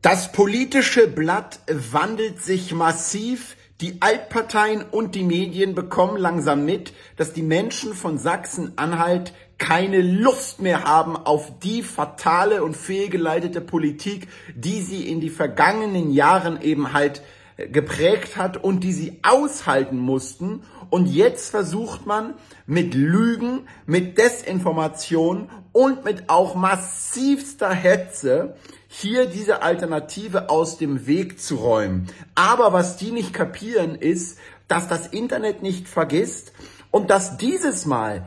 Das politische Blatt wandelt sich massiv. Die Altparteien und die Medien bekommen langsam mit, dass die Menschen von Sachsen-Anhalt keine Lust mehr haben auf die fatale und fehlgeleitete Politik, die sie in die vergangenen Jahren eben halt geprägt hat und die sie aushalten mussten. Und jetzt versucht man mit Lügen, mit Desinformation und mit auch massivster Hetze hier diese Alternative aus dem Weg zu räumen. Aber was die nicht kapieren ist, dass das Internet nicht vergisst und dass dieses Mal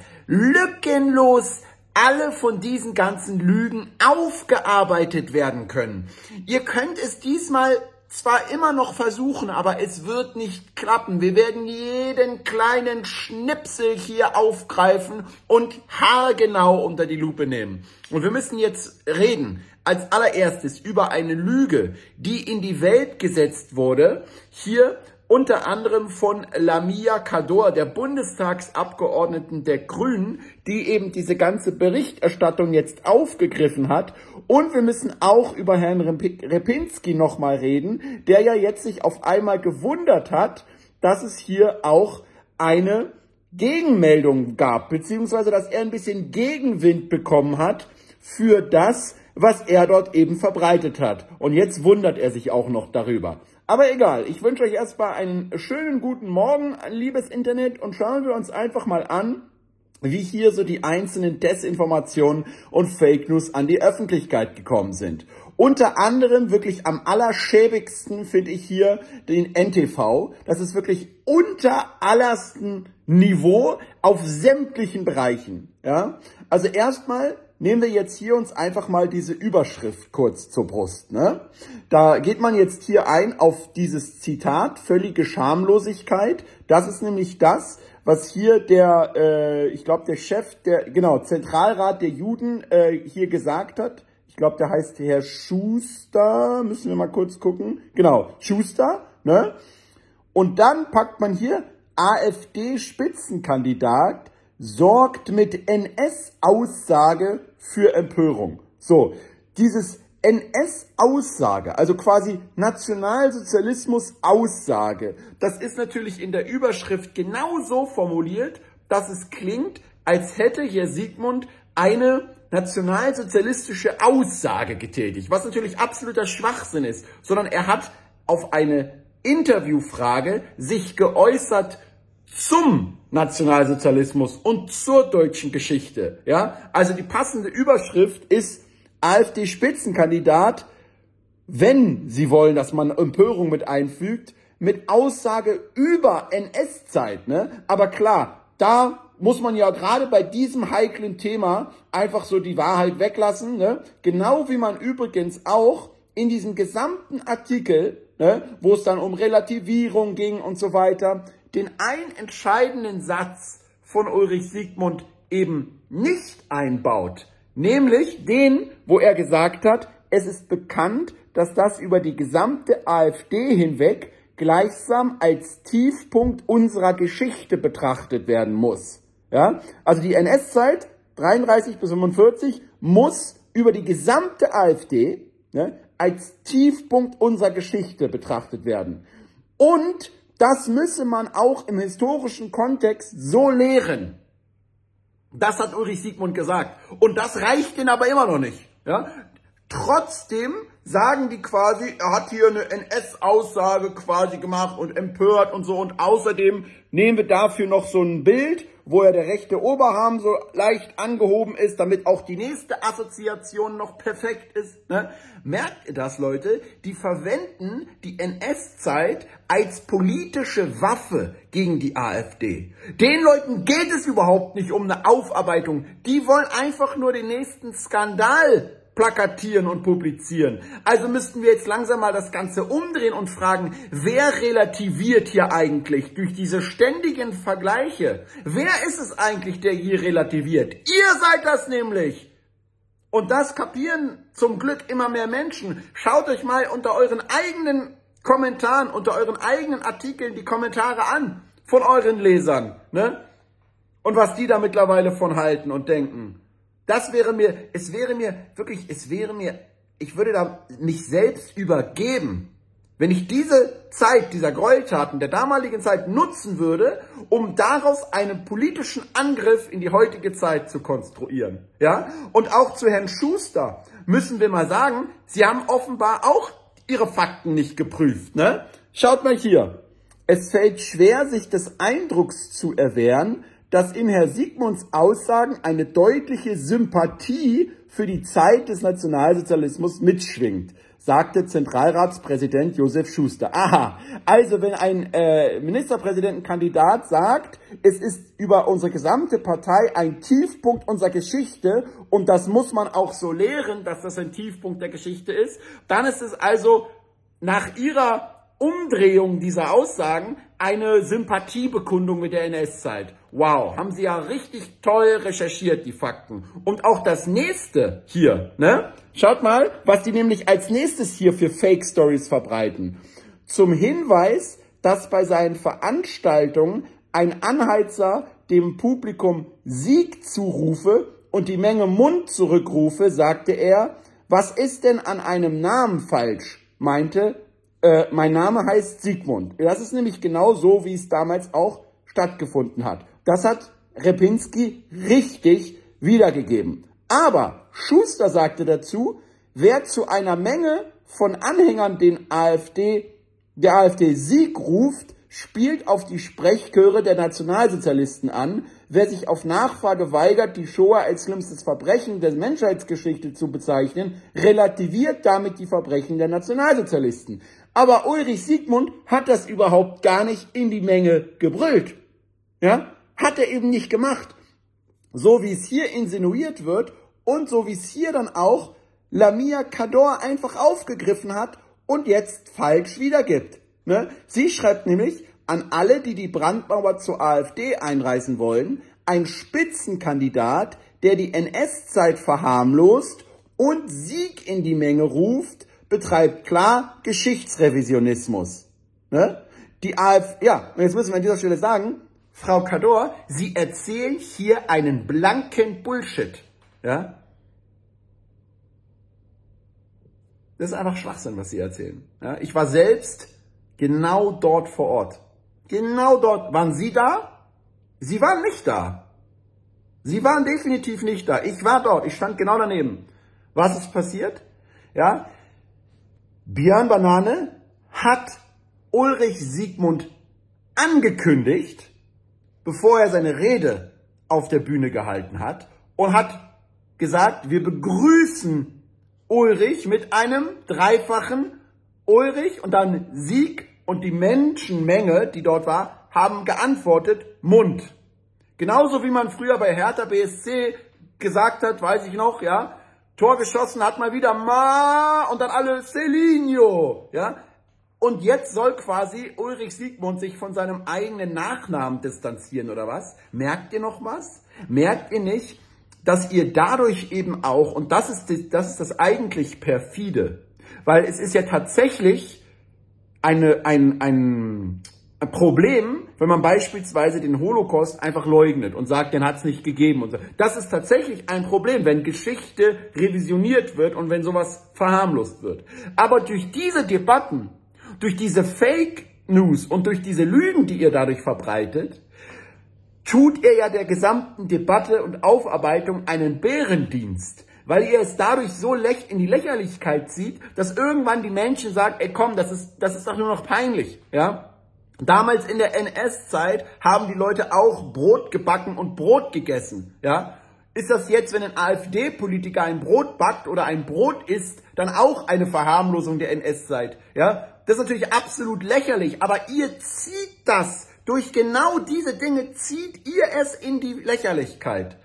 lückenlos alle von diesen ganzen Lügen aufgearbeitet werden können. Ihr könnt es diesmal zwar immer noch versuchen, aber es wird nicht klappen. Wir werden jeden kleinen Schnipsel hier aufgreifen und haargenau unter die Lupe nehmen. Und wir müssen jetzt reden, als allererstes über eine Lüge, die in die Welt gesetzt wurde, hier unter anderem von Lamia Kador, der Bundestagsabgeordneten der Grünen, die eben diese ganze Berichterstattung jetzt aufgegriffen hat. Und wir müssen auch über Herrn Repinski nochmal reden, der ja jetzt sich auf einmal gewundert hat, dass es hier auch eine Gegenmeldung gab, beziehungsweise dass er ein bisschen Gegenwind bekommen hat für das, was er dort eben verbreitet hat. Und jetzt wundert er sich auch noch darüber. Aber egal, ich wünsche euch erstmal einen schönen guten Morgen, liebes Internet, und schauen wir uns einfach mal an, wie hier so die einzelnen Desinformationen und Fake News an die Öffentlichkeit gekommen sind. Unter anderem wirklich am allerschäbigsten finde ich hier den NTV. Das ist wirklich unter allersten Niveau auf sämtlichen Bereichen. Ja? Also erstmal nehmen wir jetzt hier uns einfach mal diese Überschrift kurz zur Brust. Ne? Da geht man jetzt hier ein auf dieses Zitat, völlige Schamlosigkeit. Das ist nämlich das, was hier der, ich glaube der Chef, Zentralrat der Juden hier gesagt hat. Ich glaube, der heißt Herr Schuster, müssen wir mal kurz gucken. Genau, Schuster. Ne? Und dann packt man hier AfD-Spitzenkandidat sorgt mit NS-Aussage für Empörung. So, dieses NS-Aussage, also quasi Nationalsozialismus-Aussage, das ist natürlich in der Überschrift genau so formuliert, dass es klingt, als hätte hier Sigmund eine nationalsozialistische Aussage getätigt, was natürlich absoluter Schwachsinn ist, sondern er hat auf eine Interviewfrage sich geäußert zum Nationalsozialismus und zur deutschen Geschichte. Ja, also die passende Überschrift ist AfD-Spitzenkandidat, wenn Sie wollen, dass man Empörung mit einfügt, mit Aussage über NS-Zeit. Ne? Aber klar, da muss man ja gerade bei diesem heiklen Thema einfach so die Wahrheit weglassen. Ne? Genau wie man übrigens auch in diesem gesamten Artikel, ne, wo es dann um Relativierung ging und so weiter, den einen entscheidenden Satz von Ulrich Sigmund eben nicht einbaut. Nämlich den, wo er gesagt hat, es ist bekannt, dass das über die gesamte AfD hinweg gleichsam als Tiefpunkt unserer Geschichte betrachtet werden muss. Ja? Also die NS-Zeit, 33 bis 45, muss über die gesamte AfD, ne, als Tiefpunkt unserer Geschichte betrachtet werden. Und das müsse man auch im historischen Kontext so lehren. Das hat Ulrich Sigmund gesagt. Und das reicht ihnen aber immer noch nicht. Ja? Trotzdem sagen die quasi, er hat hier eine NS-Aussage quasi gemacht und empört und so. Und außerdem nehmen wir dafür noch so ein Bild, wo ja der rechte Oberarm so leicht angehoben ist, damit auch die nächste Assoziation noch perfekt ist. Ne? Merkt ihr das, Leute? Die verwenden die NS-Zeit als politische Waffe gegen die AfD. Den Leuten geht es überhaupt nicht um eine Aufarbeitung. Die wollen einfach nur den nächsten Skandal plakatieren und publizieren. Also müssten wir jetzt langsam mal das Ganze umdrehen und fragen, wer relativiert hier eigentlich durch diese ständigen Vergleiche? Wer ist es eigentlich, der hier relativiert? Ihr seid das nämlich! Und das kapieren zum Glück immer mehr Menschen. Schaut euch mal unter euren eigenen Kommentaren, unter euren eigenen Artikeln die Kommentare an von euren Lesern, ne? Und was die da mittlerweile von halten und denken. Es wäre mir ich würde da mich selbst übergeben, wenn ich diese Zeit dieser Gräueltaten der damaligen Zeit nutzen würde, um daraus einen politischen Angriff in die heutige Zeit zu konstruieren. Ja? Und auch zu Herrn Schuster müssen wir mal sagen, Sie haben offenbar auch Ihre Fakten nicht geprüft. Ne? Schaut mal hier. Es fällt schwer, sich des Eindrucks zu erwehren, dass in Herrn Siegmunds Aussagen eine deutliche Sympathie für die Zeit des Nationalsozialismus mitschwingt, sagte Zentralratspräsident Josef Schuster. Aha, also wenn ein Ministerpräsidentenkandidat sagt, es ist über unsere gesamte Partei ein Tiefpunkt unserer Geschichte und das muss man auch so lehren, dass das ein Tiefpunkt der Geschichte ist, dann ist es also nach Ihrer Umdrehung dieser Aussagen eine Sympathiebekundung mit der NS-Zeit. Wow, haben Sie ja richtig toll recherchiert, die Fakten. Und auch das nächste hier, ne? Schaut mal, was die nämlich als nächstes hier für Fake-Stories verbreiten. Zum Hinweis, dass bei seinen Veranstaltungen ein Anheizer dem Publikum Sieg zurufe und die Menge Mund zurückrufe, sagte er, was ist denn an einem Namen falsch? Meinte, mein Name heißt Sigmund. Das ist nämlich genau so, wie es damals auch stattgefunden hat. Das hat Repinski richtig wiedergegeben. Aber Schuster sagte dazu, wer zu einer Menge von Anhängern der AfD Sieg ruft, spielt auf die Sprechchöre der Nationalsozialisten an. Wer sich auf Nachfrage weigert, die Shoah als schlimmstes Verbrechen der Menschheitsgeschichte zu bezeichnen, relativiert damit die Verbrechen der Nationalsozialisten. Aber Ulrich Siegmund hat das überhaupt gar nicht in die Menge gebrüllt. Ja? Hat er eben nicht gemacht. So wie es hier insinuiert wird und so wie es hier dann auch Lamia Kador einfach aufgegriffen hat und jetzt falsch wiedergibt. Ne? Sie schreibt nämlich an alle, die die Brandmauer zur AfD einreißen wollen, ein Spitzenkandidat, der die NS-Zeit verharmlost und Sieg in die Menge ruft, betreibt klar Geschichtsrevisionismus. Ne? Die AfD, ja, und jetzt müssen wir an dieser Stelle sagen, Frau Kador, Sie erzählen hier einen blanken Bullshit. Ja? Das ist einfach Schwachsinn, was Sie erzählen. Ja? Ich war selbst genau dort vor Ort. Genau dort. Waren Sie da? Sie waren nicht da. Sie waren definitiv nicht da. Ich war dort. Ich stand genau daneben. Was ist passiert? Ja? Björn Banane hat Ulrich Siegmund angekündigt, bevor er seine Rede auf der Bühne gehalten hat und hat gesagt, wir begrüßen Ulrich mit einem dreifachen Ulrich und dann Sieg und die Menschenmenge, die dort war, haben geantwortet, Mund. Genauso wie man früher bei Hertha BSC gesagt hat, weiß ich noch, ja, Tor geschossen hat mal wieder Ma und dann alle Celinho, ja. Und jetzt soll quasi Ulrich Siegmund sich von seinem eigenen Nachnamen distanzieren, oder was? Merkt ihr noch was? Merkt ihr nicht, dass ihr dadurch eben auch, und das ist das eigentlich perfide, weil es ist ja tatsächlich ein Problem, wenn man beispielsweise den Holocaust einfach leugnet und sagt, den hat es nicht gegeben und so. Das ist tatsächlich ein Problem, wenn Geschichte revisioniert wird und wenn sowas verharmlost wird. Aber durch diese Debatten, durch diese Fake News und durch diese Lügen, die ihr dadurch verbreitet, tut ihr ja der gesamten Debatte und Aufarbeitung einen Bärendienst, weil ihr es dadurch so in die Lächerlichkeit zieht, dass irgendwann die Menschen sagen, ey komm, das ist doch nur noch peinlich, ja? Damals in der NS-Zeit haben die Leute auch Brot gebacken und Brot gegessen, ja? Ist das jetzt, wenn ein AfD-Politiker ein Brot backt oder ein Brot isst, dann auch eine Verharmlosung der NS-Zeit, ja? Das ist natürlich absolut lächerlich, aber ihr zieht das, durch genau diese Dinge zieht ihr es in die Lächerlichkeit.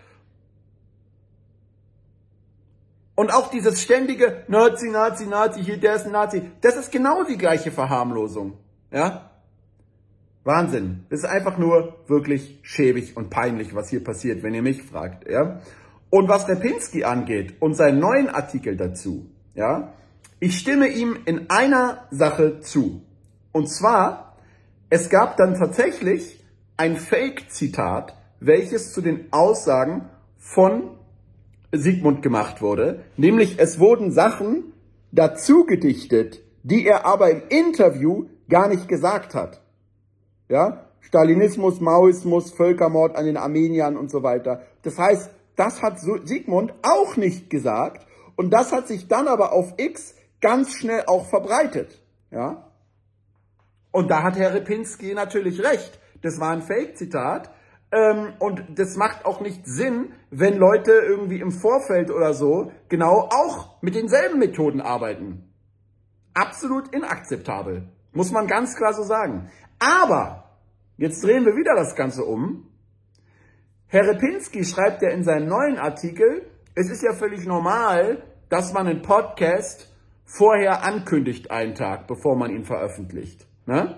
Und auch dieses ständige Nazi, Nazi, Nazi, hier, der ist ein Nazi, das ist genau die gleiche Verharmlosung, ja? Wahnsinn. Das ist einfach nur wirklich schäbig und peinlich, was hier passiert, wenn ihr mich fragt, ja? Und was Repinski angeht und seinen neuen Artikel dazu, ja? Ich stimme ihm in einer Sache zu. Und zwar, es gab dann tatsächlich ein Fake-Zitat, welches zu den Aussagen von Siegmund gemacht wurde. Nämlich, es wurden Sachen dazu gedichtet, die er aber im Interview gar nicht gesagt hat. Ja? Stalinismus, Maoismus, Völkermord an den Armeniern und so weiter. Das heißt, das hat Sigmund auch nicht gesagt und das hat sich dann aber auf X ganz schnell auch verbreitet. Ja? Und da hat Herr Repinski natürlich recht. Das war ein Fake-Zitat. Und das macht auch nicht Sinn, wenn Leute irgendwie im Vorfeld oder so genau auch mit denselben Methoden arbeiten. Absolut inakzeptabel. Muss man ganz klar so sagen. Aber, jetzt drehen wir wieder das Ganze um. Herr Repinski schreibt ja in seinem neuen Artikel, es ist ja völlig normal, dass man einen Podcast vorher ankündigt einen Tag, bevor man ihn veröffentlicht. Ne?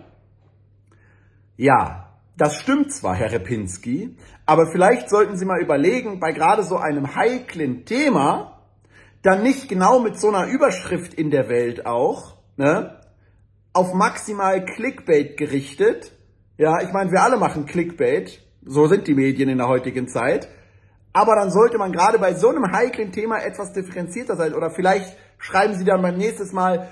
Ja. Das stimmt zwar, Herr Repinski, aber vielleicht sollten Sie mal überlegen, bei gerade so einem heiklen Thema, dann nicht genau mit so einer Überschrift in der Welt auch, ne, auf maximal Clickbait gerichtet. Ja, ich meine, wir alle machen Clickbait, so sind die Medien in der heutigen Zeit, aber dann sollte man gerade bei so einem heiklen Thema etwas differenzierter sein oder vielleicht schreiben Sie dann beim nächsten Mal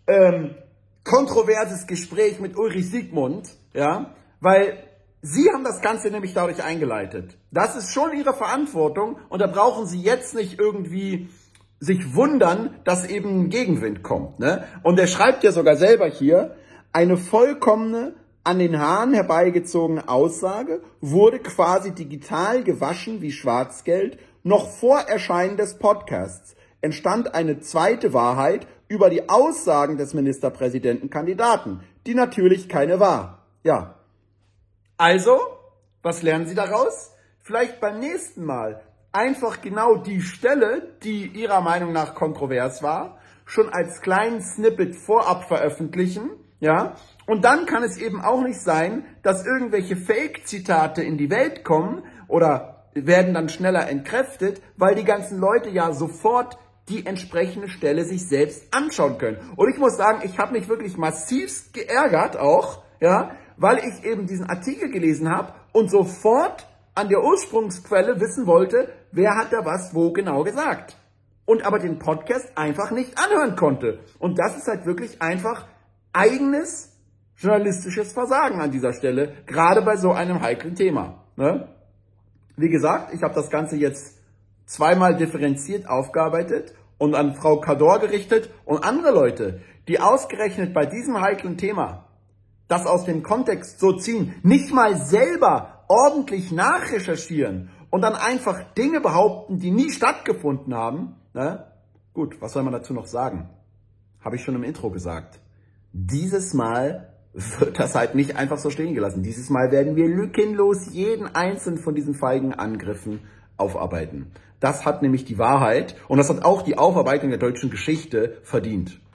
kontroverses Gespräch mit Ulrich Siegmund, ja, weil Sie haben das Ganze nämlich dadurch eingeleitet. Das ist schon Ihre Verantwortung und da brauchen Sie jetzt nicht irgendwie sich wundern, dass eben ein Gegenwind kommt. Ne? Und er schreibt ja sogar selber hier, eine vollkommene, an den Haaren herbeigezogene Aussage wurde quasi digital gewaschen wie Schwarzgeld. Noch vor Erscheinen des Podcasts entstand eine zweite Wahrheit über die Aussagen des Ministerpräsidentenkandidaten, die natürlich keine war. Ja. Also, was lernen Sie daraus? Vielleicht beim nächsten Mal einfach genau die Stelle, die Ihrer Meinung nach kontrovers war, schon als kleinen Snippet vorab veröffentlichen, ja? Und dann kann es eben auch nicht sein, dass irgendwelche Fake-Zitate in die Welt kommen oder werden dann schneller entkräftet, weil die ganzen Leute ja sofort die entsprechende Stelle sich selbst anschauen können. Und ich muss sagen, ich habe mich wirklich massivst geärgert auch, ja, weil ich eben diesen Artikel gelesen habe und sofort an der Ursprungsquelle wissen wollte, wer hat da was wo genau gesagt. Und aber den Podcast einfach nicht anhören konnte. Und das ist halt wirklich einfach eigenes journalistisches Versagen an dieser Stelle, gerade bei so einem heiklen Thema. Ne? Wie gesagt, ich habe das Ganze jetzt zweimal differenziert aufgearbeitet und an Frau Kador gerichtet und andere Leute, die ausgerechnet bei diesem heiklen Thema das aus dem Kontext so ziehen, nicht mal selber ordentlich nachrecherchieren und dann einfach Dinge behaupten, die nie stattgefunden haben. Ne? Gut, was soll man dazu noch sagen? Habe ich schon im Intro gesagt. Dieses Mal wird das halt nicht einfach so stehen gelassen. Dieses Mal werden wir lückenlos jeden einzelnen von diesen feigen Angriffen aufarbeiten. Das hat nämlich die Wahrheit und das hat auch die Aufarbeitung der deutschen Geschichte verdient.